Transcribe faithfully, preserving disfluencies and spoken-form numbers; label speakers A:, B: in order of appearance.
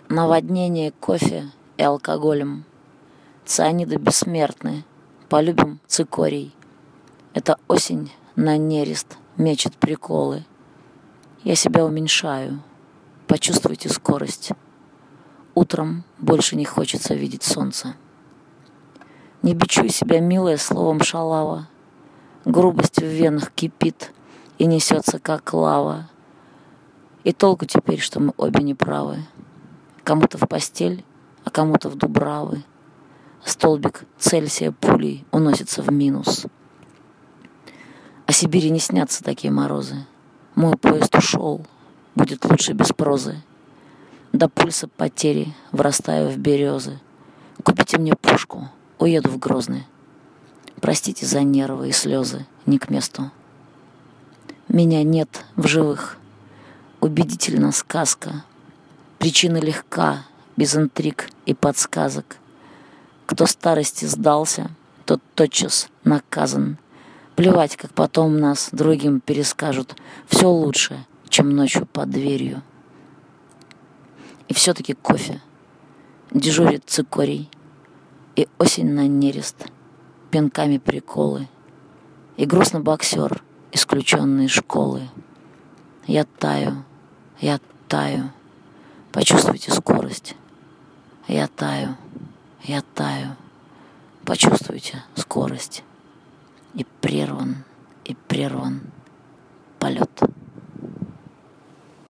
A: Наводнение кофе и алкоголем. Цианиды бессмертны, полюбим цикорий. Эта осень на нерест мечет приколы. Я себя уменьшаю, почувствуйте скорость. Утром больше не хочется видеть солнце. Не бичуй себя, милая, словом шалава. Грубость в венах кипит и несется, как лава. И толку теперь, что мы обе неправы. Кому-то в постель, а кому-то в дубравы. Столбик Цельсия пулей уносится в минус. О Сибири не снятся такие морозы. Мой поезд ушел, будет лучше без прозы. До пульса потери врастаю в березы. Купите мне пушку, уеду в Грозный. Простите за нервы и слезы, не к месту. Меня нет в живых. Убедительна сказка. Причина легка, без интриг и подсказок. Кто старости сдался, тот тотчас наказан. Плевать, как потом нас другим перескажут. Все лучше, чем ночью под дверью. И все-таки кофе. Дежурит цикорий. И осень на нерест. Пинками приколы. И грустно боксер, исключенный из школы. Я таю, я таю. Почувствуйте скорость. Я таю, я таю. Почувствуйте скорость. И прерван, и прерван полет.